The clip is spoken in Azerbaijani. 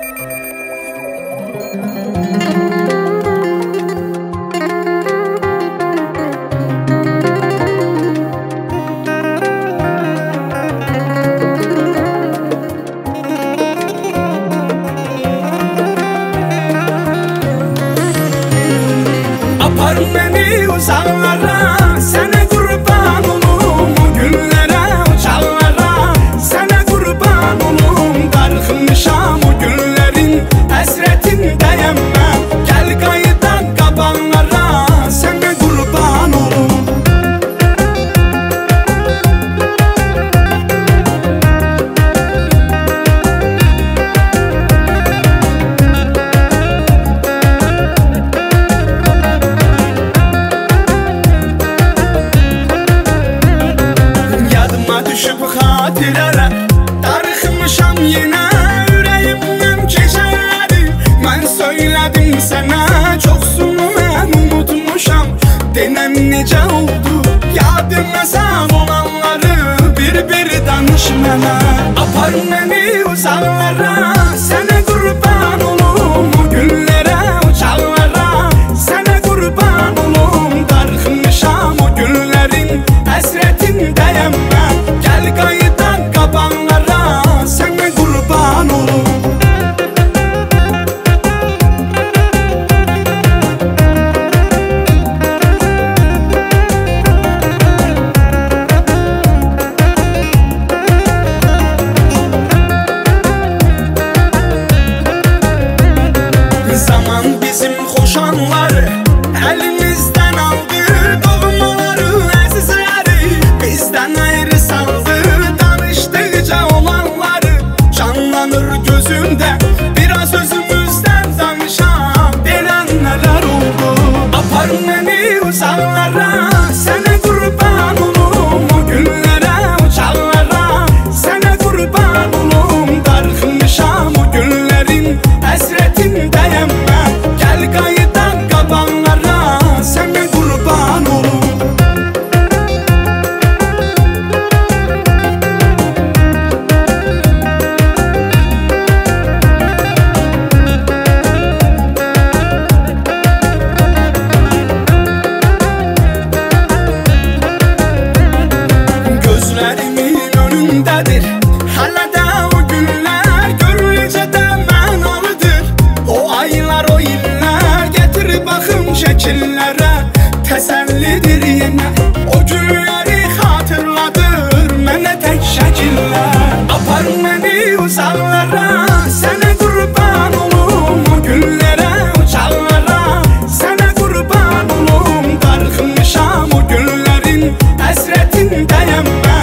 Apar beni uzaklara, sana kurban olum. O günlere, uçaklara, sana kurban olum. Dargınmışam o günlerin hasretindeyim ben. Gel kayıdan kabanlara, sana kurban olum. Düşüp xatirələr, darıxmışam yenə ürəyimdən keçələri. Mən söylədim sənə, çoxsun mən unutmuşam. Denəm necə oldu, yadıma sən olanları bir danış mənə. Apar məni uzaqlara, sənə qurban olum. O günlərə, uçaqlara, sənə qurban olum. Darıxmışam o günlərin həsrətindəyəm mən. Gel kayıdan kabanlara, sana kurban olum. Zaman bizim koşanları elimizden aldı, doğmaları, əzizləri bizden ayrı saldı. Danıştıkça olanları canlanır gözümde, biraz özümüzden danışam, bilən neler oldu. Apar beni uzaklara, sana kurban olum. O günlere, uçaklara, sana kurban olum. Dargınmışam o günlerin hasretindeyim ben. Gel kayıdan kabanlara, sana kurban olum. Gözlerimin önündedir hala da o günler, görünce de mənalıdır o aylar, o iller. Getir baxım şəkillərə, təsəllidir yenə o günləri xatırladır mənə tək şəkillər. Apar məni uzaqlara, sənə qurban olum. O günlərə, uçaqlara, sənə qurban olum. Darıxmışam o günlərin həsrətindəyəm mən.